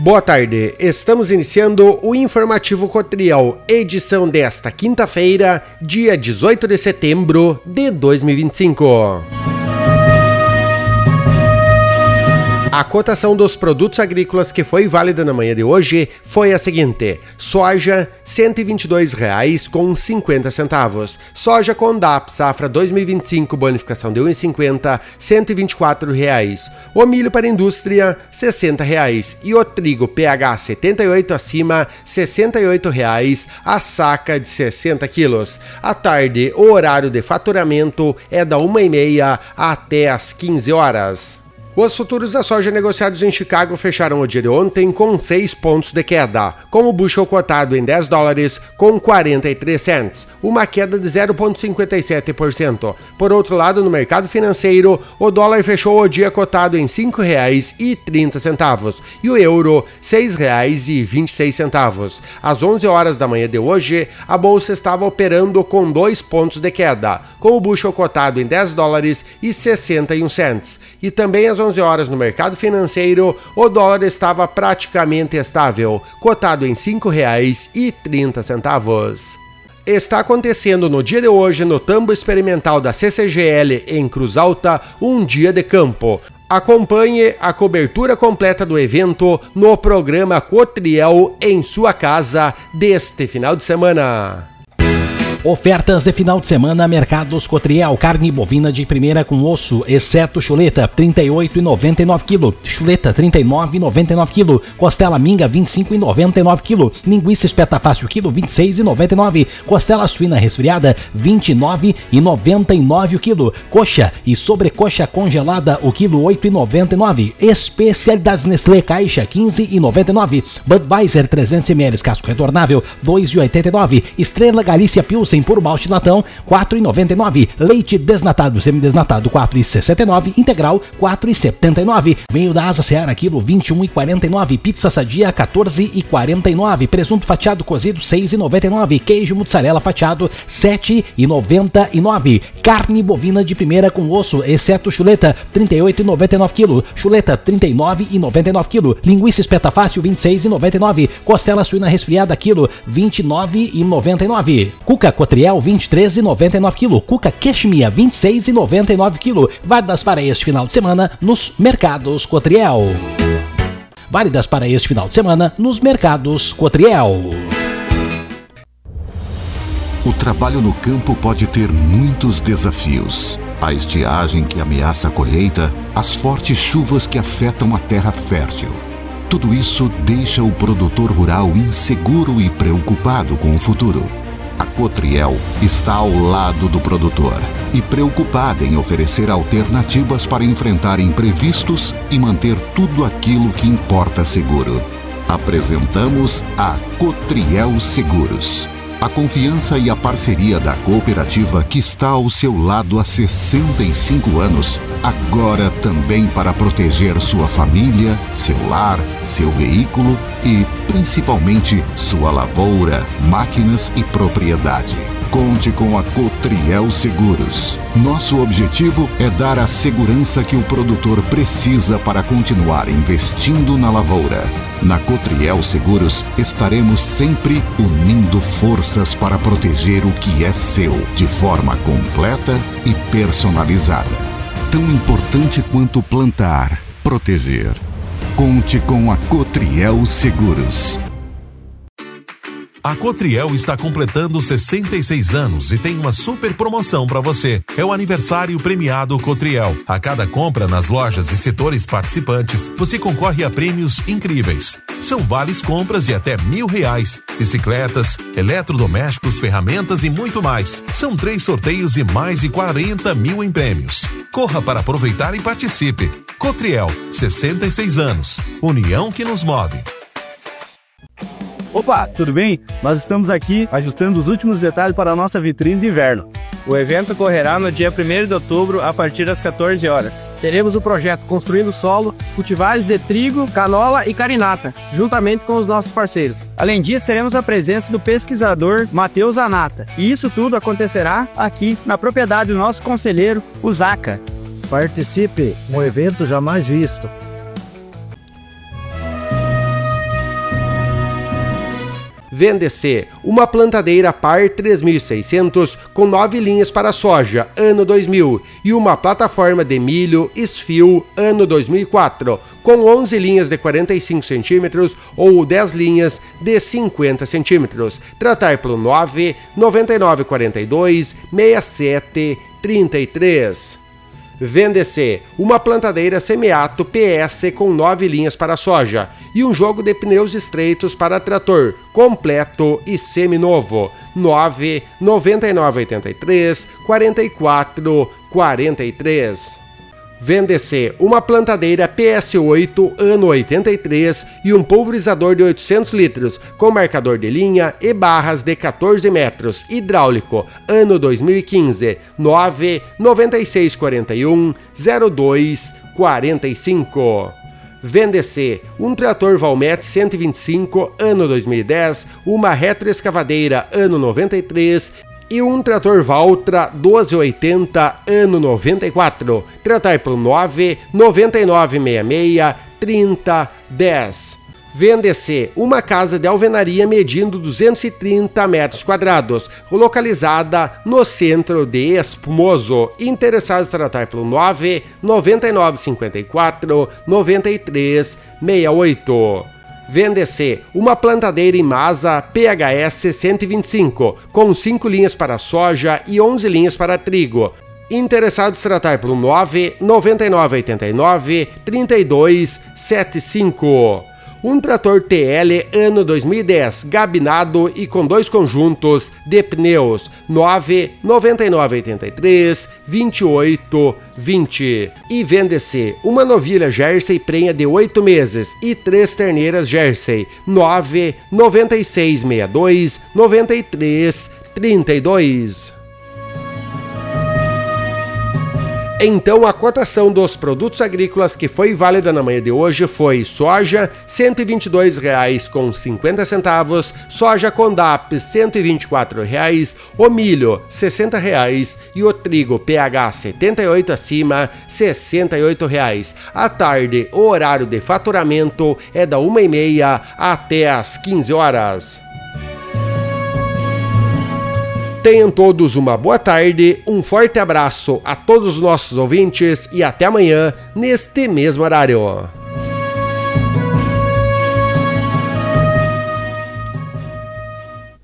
Boa tarde, estamos iniciando o Informativo Cotriel, edição desta quinta-feira, dia 18 de setembro de 2025. A cotação dos produtos agrícolas que foi válida na manhã de hoje foi a seguinte: soja R$ 122,50, soja Condap safra 2025 bonificação de 1,50, R$ 124. O milho para indústria R$ 60 e o trigo PH 78 acima R$ 68 a saca de 60 quilos. À tarde, o horário de faturamento é da 1h30 até as 15 horas. Os futuros da soja negociados em Chicago fecharam o dia de ontem com 6 pontos de queda, com o bushel cotado em $10 com 43 cents, uma queda de 0,57%. Por outro lado, no mercado financeiro, o dólar fechou o dia cotado em R$ 5,30 e o euro R$ 6,26. Às 11 horas da manhã de hoje, a bolsa estava operando com 2 pontos de queda, com o bushel cotado em $10 e 61 cents, e também às 11 horas no mercado financeiro, o dólar estava praticamente estável, cotado em R$ 5,30. Está acontecendo no dia de hoje, no tambo experimental da CCGL em Cruz Alta, um dia de campo. Acompanhe a cobertura completa do evento no programa Cotriel em sua casa deste final de semana. Ofertas de final de semana, Mercados Cotriel, carne bovina de primeira com osso, exceto chuleta, R$ 38,99 kg, chuleta R$ 39,99 kg, costela minga R$ 25,99 kg, linguiça espetafácil quilo R$ 26,99, costela suína resfriada R$ 29,99 kg, coxa e sobrecoxa congelada o quilo R$ 8,99, especialidades Nestlé caixa R$ 15,99, Budweiser 300 ml casco retornável R$ 2,89, Estrela Galícia Pilsen puro malte latão, R$ 4,99. Leite desnatado, semidesnatado, R$ 4,69. Integral, R$ 4,79. Meio da asa Seara, quilo, R$ 21,49. Pizza sadia, R$ 14,49. Presunto fatiado cozido, R$ 6,99. Queijo mussarela fatiado, R$ 7,99. Carne bovina de primeira com osso, exceto chuleta, R$ 38,99 kg. Chuleta, R$ 39,99 kg. Linguiça espetafácil, R$ 26,99. Costela suína resfriada, quilo, R$ 29,99. Cuca Cotriel, R$ 23,99 kg. Cuca Quechemia, R$ 26,99 kg. Válidas para este final de semana nos Mercados Cotriel. Válidas para este final de semana nos Mercados Cotriel. O trabalho no campo pode ter muitos desafios. A estiagem que ameaça a colheita, as fortes chuvas que afetam a terra fértil. Tudo isso deixa o produtor rural inseguro e preocupado com o futuro. A Cotriel está ao lado do produtor e preocupada em oferecer alternativas para enfrentar imprevistos e manter tudo aquilo que importa seguro. Apresentamos a Cotriel Seguros. A confiança e a parceria da cooperativa que está ao seu lado há 65 anos, agora também para proteger sua família, seu lar, seu veículo e, principalmente, sua lavoura, máquinas e propriedade. Conte com a Cotriel Seguros. Nosso objetivo é dar a segurança que o produtor precisa para continuar investindo na lavoura. Na Cotriel Seguros, estaremos sempre unindo forças para proteger o que é seu, de forma completa e personalizada. Tão importante quanto plantar, proteger. Conte com a Cotriel Seguros. A Cotriel está completando 66 anos e tem uma super promoção para você. É o aniversário premiado Cotriel. A cada compra nas lojas e setores participantes, você concorre a prêmios incríveis. São vales compras de até R$1.000, bicicletas, eletrodomésticos, ferramentas e muito mais. São 3 sorteios e mais de 40 mil em prêmios. Corra para aproveitar e participe. Cotriel, 66 anos. União que nos move. Opa, tudo bem? Nós estamos aqui ajustando os últimos detalhes para a nossa vitrine de inverno. O evento ocorrerá no dia 1º de outubro, a partir das 14 horas. Teremos o projeto Construindo Solo, cultivares de trigo, canola e carinata, juntamente com os nossos parceiros. Além disso, teremos a presença do pesquisador Matheus Anata. E isso tudo acontecerá aqui, na propriedade do nosso conselheiro, o Zaca. Participe, um evento jamais visto. Vende-se uma plantadeira par 3600 com 9 linhas para soja, ano 2000, e uma plataforma de milho Esfio, ano 2004, com 11 linhas de 45 cm ou 10 linhas de 50 cm. Tratar pelo 99942 6733. Vende-se uma plantadeira semiato PS com 9 linhas para soja e um jogo de pneus estreitos para trator, completo e seminovo. 99983 4443. Vende-se uma plantadeira PS8 ano 83 e um pulverizador de 800 litros com marcador de linha e barras de 14 metros, hidráulico, ano 2015, 99641 0245. Vende-se um trator Valmet 125 ano 2010, uma retroescavadeira ano 93 e um trator Valtra 1280 ano 94. Tratar pelo 99966 3010. Vende-se uma casa de alvenaria medindo 230 metros quadrados, localizada no centro de Espumoso. Interessados tratar pelo 99954 9368. Vende-se uma plantadeira Imasa PHS 125, com 5 linhas para soja e 11 linhas para trigo. Interessados tratar pelo 99989 3275. Um trator TL ano 2010, gabinado e com 2 conjuntos de pneus, 99983 2820. E vende-se uma novilha Jersey prenha de 8 meses e 3 terneiras Jersey, 99662 9332. Então, a cotação dos produtos agrícolas que foi válida na manhã de hoje foi soja R$ 122,50, soja Condap R$ 124,00, o milho R$ 60,00 e o trigo PH 78 acima R$ 68,00. À tarde, o horário de faturamento é da 1h30 até às 15 horas. Tenham todos uma boa tarde, um forte abraço a todos os nossos ouvintes e até amanhã, neste mesmo horário.